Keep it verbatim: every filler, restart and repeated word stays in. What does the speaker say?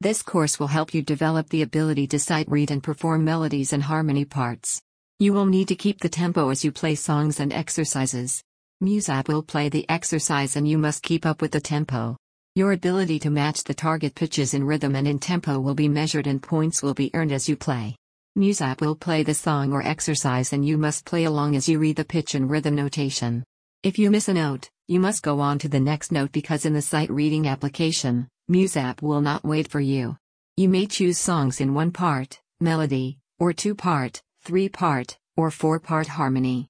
This course will help you develop the ability to sight read and perform melodies and harmony parts. You will need to keep the tempo as you play songs and exercises. MuseApp will play the exercise and you must keep up with the tempo. Your ability to match the target pitches in rhythm and in tempo will be measured and points will be earned as you play. MuseApp will play the song or exercise and you must play along as you read the pitch and rhythm notation. If you miss a note, you must go on to the next note because in the sight reading application, MuseApp will not wait for you. You may choose songs in one part, melody, or two part, three part, or four part harmony.